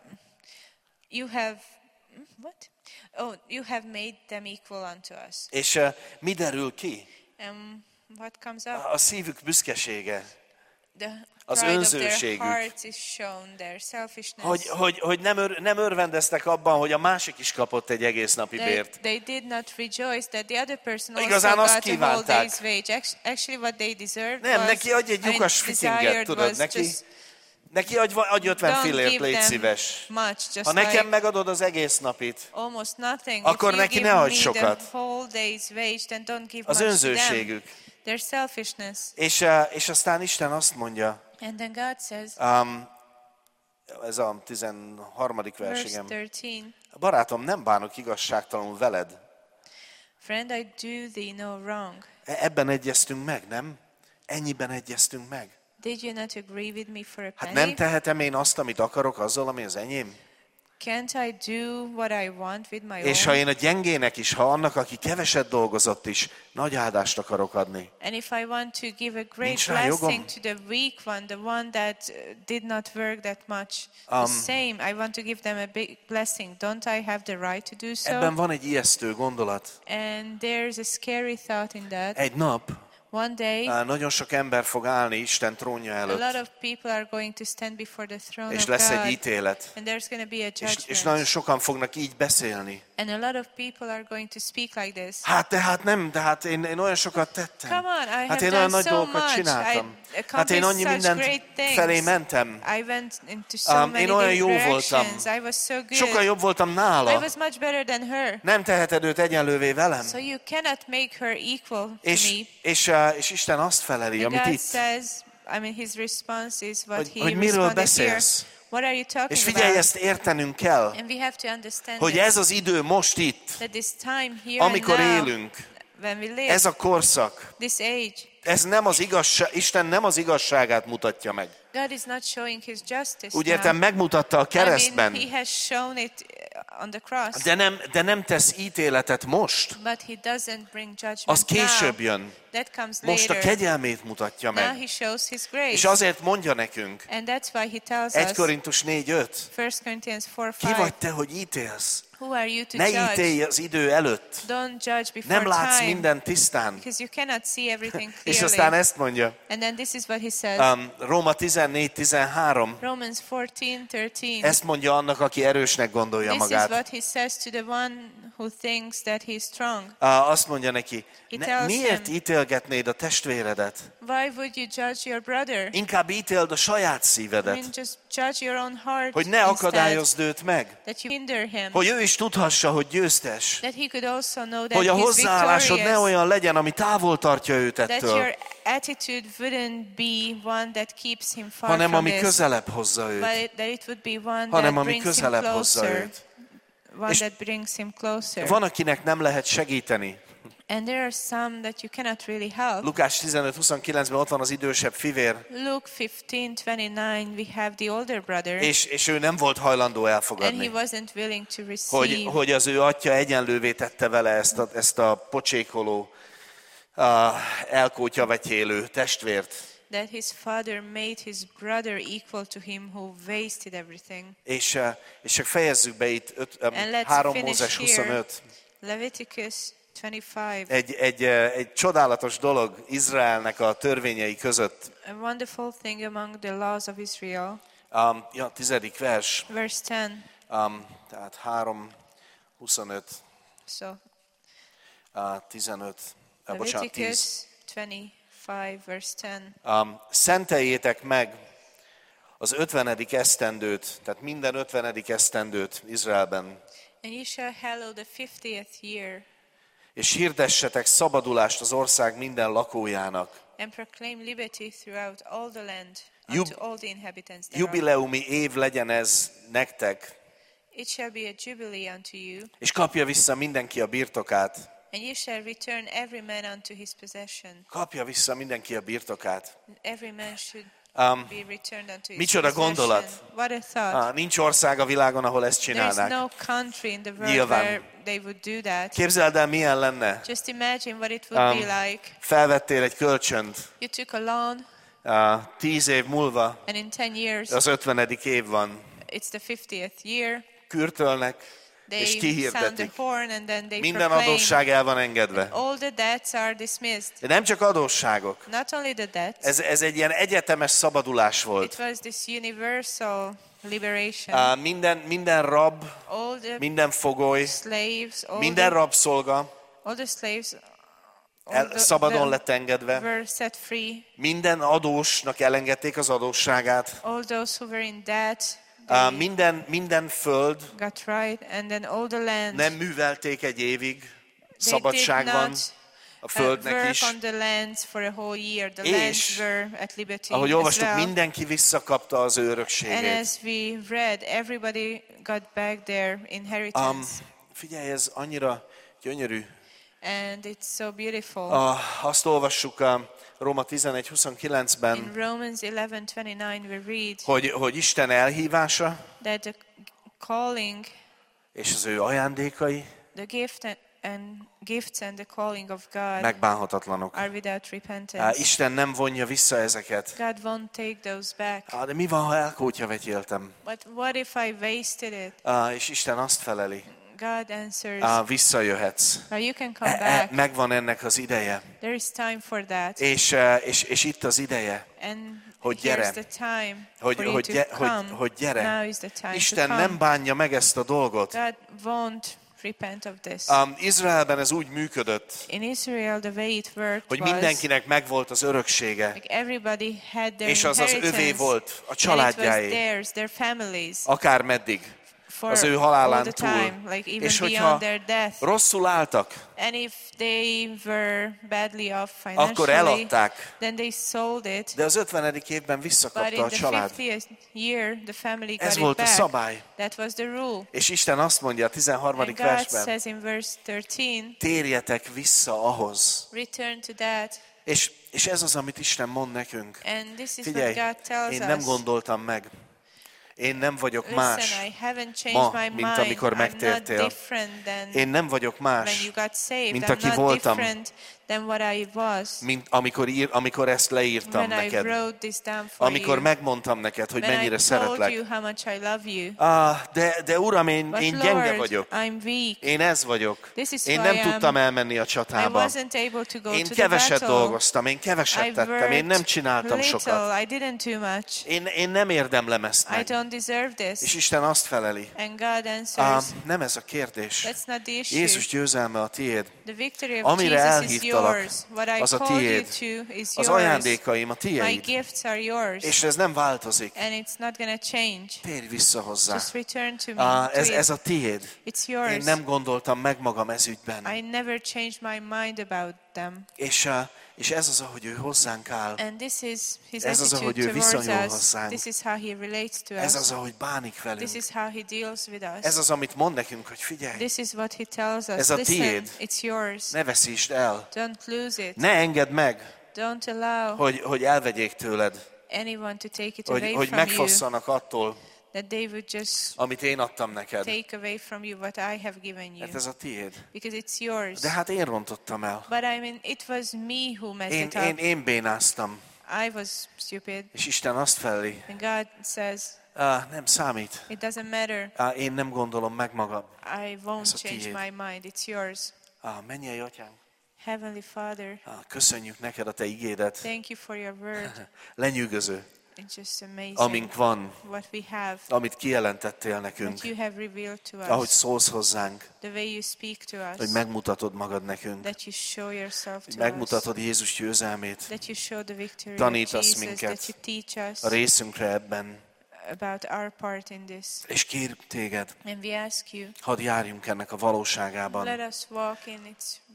you have, what? Oh, you have made them equal unto us. És mi derül ki? What comes up? A szívük büszkesége. The Az pride of their önzőségük. hearts is shown, their selfishness. Hogy nem örvendeztek abban, hogy a másik is kapott egy egész napi bért. They did not rejoice that the other person also Igazán azt got a whole kívánták. day's wage. Actually, what they deserved Nem, was, neki adj egy lyukas fittinget, tudod, neki adj 50 don't fillért, give légy them szíves. much, just Ha nekem like megadod az egész napit, almost nothing. akkor If you neki give ne adj me sokat. the whole day's wage, then don't give Az much to them. önzőségük. Their selfishness. És aztán Isten azt mondja, And then God says, ez a 13. vers, verse igen. 13, Barátom, nem bánok igazságtalanul veled. Friend, I do thee no wrong. Ebben egyeztünk meg, nem? Ennyiben egyeztünk meg. Did you not agree with me for a Hát penny? nem tehetem én azt, amit akarok, azzal, ami az enyém? Can't I do what I want with my És own? ha én a gyengének is, ha annak, aki keveset dolgozott is, nagy áldást akarok adni. And if I want to give a great Nincs rá jogom? blessing to the weak one, the one that did not work that much, the same, I want to give them a big blessing. Don't I have the right to do so? Ebben van egy ijesztő gondolat. And there's a scary thought in that. Egy nap One day, nagyon sok ember fog állni Isten trónja a lot előtt, of people are going to stand before the throne és of lesz egy God, ítélet. and there's going to be a És judgment. nagyon sokan fognak így beszélni. And a lot of people are going to speak like this. Hát én olyan sokat tettem. Come on, I Hát have én done olyan nagy so dolgokat much. csináltam. I Hát én annyi accomplished such mindent great things. felé mentem. I went into so many Én olyan jó directions. voltam. I was so good. Sokkal jobb voltam I nála. was much better than her. Nem teheted őt egyenlővé velem. So you cannot make her equal to me. És Isten azt feleli, And amit God itt. says, I mean, his response is what he Hogy miről responded here. beszélsz. What are you talking És figyelj, about? ezt értenünk kell, And we have to understand hogy this, ez az idő most itt, that this time here amikor and now, élünk, when we live, ez a korszak, this age, ez nem az igazság, Isten nem az igazságát mutatja meg. God is not showing his justice Úgy now. értem, megmutatta a I mean, keresztben, he has shown it on the cross, de nem tesz ítéletet most. but he doesn't bring judgment Az később now. jön. That comes Most a later. kegyelmét mutatja Now meg. he shows his grace. És azért mondja nekünk, And that's why he tells 1 us, Korintus 4:5, 1 Corinthians 4:5, ki vagy te, hogy ítélsz? who are you to Ne judge? ítélj az idő előtt. Don't judge before Nem látsz time, minden tisztán. because you cannot see everything És clearly. aztán ezt mondja, And then this is what he says. Róma 14:13, Romans 14:13. ezt mondja annak, aki erősnek gondolja This is magát. what he says to the one who thinks that he's strong. Azt mondja neki, tells miért him, ítélgetnéd a testvéredet? Why would you judge your brother? Inkább ítéld a saját I szívedet, mean, just judge your own heart hogy ne instead, akadályozd őt meg, that you hinder him, hogy ő is tudhassa, hogy győztes, that he could also know that hogy a he's hozzáállásod ne victorious, olyan legyen, ami távol tartja őt that ettől, your attitude wouldn't be one that keeps him far hanem from ami this, közelebb hozza őt. but that it would be one Hanem that ami brings him közelebb hozza closer, őt. one És that brings him closer. Van, akinek nem lehet segíteni. And there are some that you cannot really help. Lukás 15:29-ben ott van az idősebb fivér, Luke 15:29, we have the older brother, és ő nem volt hajlandó and he elfogadni, wasn't willing to receive. hogy az ő atya egyenlővé tette vele ezt a pocsékoló, elkótyavetyélő testvért. That his father made his brother equal to him who wasted everything. És csak fejezzük be itt And let's 3 finish Mózes here. 25. Leviticus 25. Egy csodálatos dolog Izraelnek a törvényei között. A wonderful thing among the laws of Israel. 10. vers, Verse 10. tehát 3:25, So 15, bocsánat, 10. Leviticus 25, verse 10. Szenteljétek meg az 50. esztendőt, tehát minden 50. esztendőt Izraelben, And you shall hallow the 50th year, és hirdessetek szabadulást az ország minden lakójának. and proclaim liberty throughout all the land, Jub- unto all the inhabitants thereof. Jubileumi év legyen ez nektek, It shall be a jubilee unto you, és kapja vissza mindenki a birtokát, And you shall return every man unto his possession. Kapja vissza mindenki a birtokát. Every man should be returned unto his Micsoda possession. gondolat. What a thought. Nincs ország a világon, ahol ezt There is csinálnák. no country in the world Nyilván. where they would do that. Képzeld el, milyen lenne. Just imagine what it would be like. Felvettél egy kölcsönt, You took a loan 10 év múlva, and in 10 years az 50. év van. it's the 50th year. Kürtölnek, és They sound the kihirdetik. horn and then they Minden proclaim. adósság el van engedve. All the debts are dismissed. De nem csak adósságok. Not only the debts. Ez egy ilyen egyetemes szabadulás It volt. was this universal liberation. Minden rab, All the minden fogoly, slaves, minden rabszolga all the slaves szabadon lett engedve. were set free. Minden adósnak elengedték az adósságát. All those who were in debt, Minden föld got right, and then all the land. nem művelték egy évig. They Szabadság did van not a földnek work is. on the lands for a whole year. The És, lands were at liberty ahogy as olvastuk, well. mindenki visszakapta az And örökségét. as we read, everybody got back their inheritance. Figyelj, ez annyira gyönyörű. And it's so beautiful. Azt olvassuk a Róma 11:29-ben, In Romans 11:29 we read hogy Isten elhívása that the calling, és az ő ajándékai the gifts and the calling of God megbánhatatlanok. are without repentance. Isten nem vonja vissza ezeket. God won't take those back. De mi van, ha elkótyavetéltem? But what if I wasted it? És Isten azt feleli, God answers, visszajöhetsz. you can come back. Megvan ennek az ideje. There is time for that. És itt az ideje, And hogy here's gyere. the time for you to come. Hogy gyere. Now is the time Isten to come. nem bánja meg ezt a dolgot. God won't repent of this. Izraelben ez úgy működött, In Israel, the way it worked hogy was mindenkinek megvolt az öröksége, like everybody had their és az inheritance, övé volt, a and it was családjáé, theirs, their families, akármeddig, for az ő all halálán the túl. time, like even És hogyha beyond their death. rosszul álltak, And if they were badly off akkor financially, eladták, then they sold it. de az 50. évben But visszakapta in a the család. 50th year, the family got Ez it volt a back. szabály. That was the rule. És Isten azt mondja a 13. And God versben, says in verse 13, térjetek vissza ahhoz. return to that. És ez az, amit Isten mond nekünk. And this is Figyelj, what God tells én nem us. gondoltam meg. Én nem vagyok más, Listen, I haven't changed ma, my mint mind. amikor I'm not megtértél. different than Én nem vagyok when más, you got saved. mint I'm aki not voltam, different than what I was mint amikor ezt leírtam when I neked. wrote this down for Amikor you. megmondtam neked, hogy When I mennyire told szeretlek. you how much I love you. De Uram, én But gyenge Lord, vagyok. I'm weak. Én ez vagyok. This is Én who nem I am. tudtam elmenni a I csatába. wasn't able to go Én to the keveset battle. dolgoztam, én keveset I tettem, én nem csináltam little. sokat. I didn't do much. Én nem érdemlem ezt I meg. don't deserve this. És Isten azt feleli. And God answers, Nem ez a kérdés. that's not the issue. Jézus győzelme a tiéd. The victory of Amire Jesus is elhívtalak, yours. What I az a called you tiéd. to is Az yours. ajándékaim a My tiéd. gifts are yours. És ez nem változik. And it's not going to change. Térj vissza hozzá. Just return to me. To Ez it. a tiéd. It's yours. Én nem gondoltam meg magam ez ügyben. I never changed my mind about them. És ez az, ahogy ő hozzánk áll. And this is his Ez az, ahogy ő attitude towards viszonyul us. hozzánk. This is how he relates to Ez us. az, ahogy bánik This velünk. is how he deals with us. Ez az, amit mond nekünk, hogy figyelj, This is what he tells us. Ez a Listen, tiéd. it's yours. ne veszítsd el. Don't lose it. Ne engedd meg, Don't allow hogy elvegyék tőled. anyone to take it away Hogy from you. megfosszanak attól, That they would just amit én adtam neked. take away from you what I have given you. Mert ez a tiéd. Because it's yours. De hát én rontottam el. But I mean, it was me who messed it up. Én bénáztam. I was stupid. És Isten azt feleli, And God says, nem számít. it doesn't matter. Én nem gondolom meg magam. I Ez won't a change tiéd. my mind. It's yours. Mennyei atyánk, Heavenly Father, köszönjük neked a te igédet. thank you for your word. Lenyűgöző, It's just amazing amink van, what we have, amit kijelentettél nekünk. what you have revealed to Ahogy us, szólsz hozzánk, the way you speak to hogy us, megmutatod magad nekünk. that you show yourself Hogy to us, megmutatod Jézus győzelmét. that you show the victory of Tanítasz Jesus, minket that you teach us a részünkre ebben. about our part in this. És kérünk téged, And we ask you, hadd járjunk ennek a valóságában. let us walk in its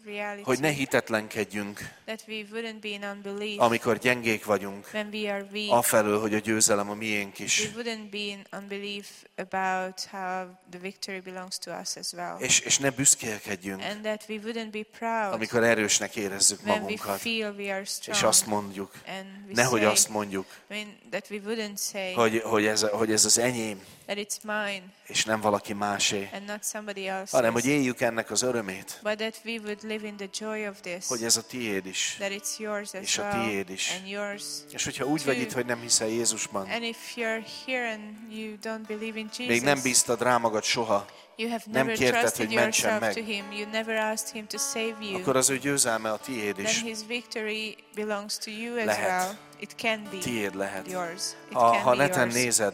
reality. Hogy ne hitetlenkedjünk, That we wouldn't be in unbelief amikor gyengék vagyunk, when we are weak. afelől, hogy a győzelem a miénk is. We wouldn't be in unbelief about how the victory belongs to us as well. És ne büszkélkedjünk, And that we wouldn't be proud amikor erősnek érezzük when we magunkat, feel we are strong. és azt mondjuk, And we nehogy say, azt mondjuk, that we wouldn't say hogy ez az enyém, that it's mine és nem valaki másé, and not somebody else's. hanem hogy éljük ennek az örömét, But that we would live in the joy of this. hogy ez a tiéd is, That it's yours as és a well. tiéd is. And yours. És hogyha úgy vagy itt, hogy nem hiszel Jézusban, And if you're here and you don't believe in Jesus, még nem bíztad rá magad soha, you have nem never kérted, trusted hogy mentsen yourself meg, to Him, you never asked Him to save you, akkor az ő győzelme a tiéd is. then His victory belongs to you as Lehet. well. It can be Tiéd lehet. yours. It Ha can be neten yours. nézed,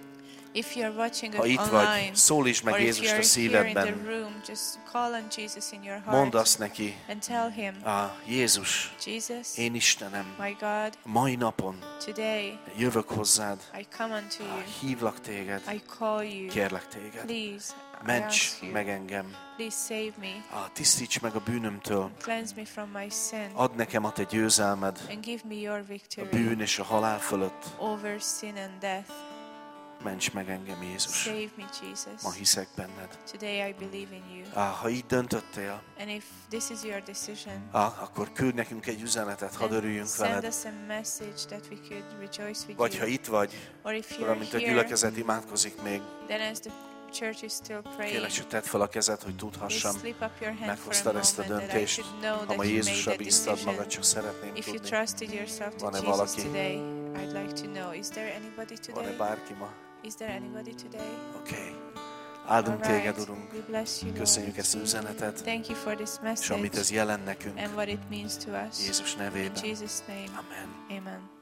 If you're watching ha it itt online, vagy, szólítsd meg or if Jézust a you're here in the szívedben. room, just call on Jesus in your Mondd heart azt neki, and tell Him, Jézus, Jesus, én Istenem, my God, mai napon today jövök hozzád, I come unto you. hívlak téged, I call you. kérlek téged, Please, I ments ask you. meg engem, Please save me. tisztíts meg a bűnömtől, Cleanse me from my sin. add nekem a te győzelmed And give me your a victory bűn és a halál fölött. over sin and death. Ments meg engem, Jézus. Save me, Jesus. Ma hiszek benned. Today I believe in you. Ha így döntöttél, And if this is your decision, akkor küld nekünk egy üzenetet, hadd then örüljünk send veled. us a message that we could rejoice with Vagy ha you. itt vagy, Or if akkor you're amint a here, gyülekezet imádkozik még, then as the church is still praying, kérlek, hogy tedd fel a kezed, hogy please tudhassam. slip up your hand for a Meghoztad ezt a moment that I döntést. should know Ha that ma you made Jézusra that bíztad decision. magad, csak szeretném If you tudni. trusted yourself to Van-e Jesus valaki? today, I'd like to know. Is there anybody Van-e today? bárki ma? Is there anybody today? Oké. Áldunk Alright. téged, Urunk. We bless you, Köszönjük Lord. ezt az üzenetet, Thank you for this és amit ez message jelent nekünk. and what it means to us. Jézus In nevében. Jesus' name, Amen. amen.